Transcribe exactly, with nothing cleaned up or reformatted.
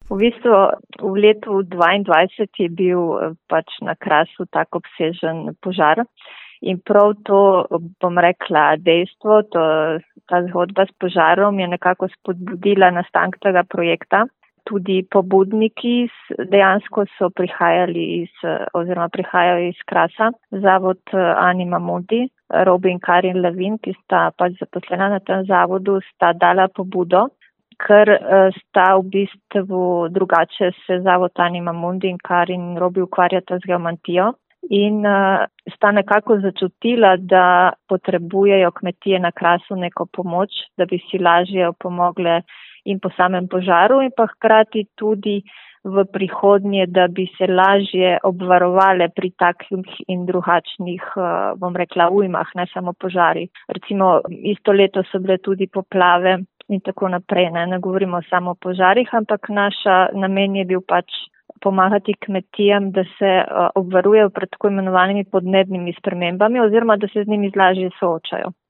V bistvu v letu dvaindvajset je bil pač na Krasu tak obsežen požar in prav to, bom rekla, dejstvo, to, ta zgodba s požarom je nekako spodbudila nastanek tega projekta. Tudi pobudniki dejansko so prihajali iz, oziroma prihajajo iz Krasa, zavod Anima Mundi, Robi in Karin Levin, ki sta pač zaposlena na tem zavodu, sta dala pobudo, ker sta v bistvu drugače se zavod Anima Mundi in Karin Robi ukvarjata z geomantijo in uh, sta nekako začutila, da potrebujejo kmetije na Krasu neko pomoč, da bi si lažje pomogle in po samem požaru in pa hkrati tudi v prihodnje, da bi se lažje obvarovale pri takih in drugačnih, bom rekla, ujmah, ne samo požari. Recimo isto leto so bile tudi poplave in tako naprej, ne, ne govorimo samo o požarih, ampak naša namen je bil pač pomagati kmetijam, da se obvarujejo pred tako imenovanimi podnebnimi spremembami oziroma da se z njimi lažje soočajo.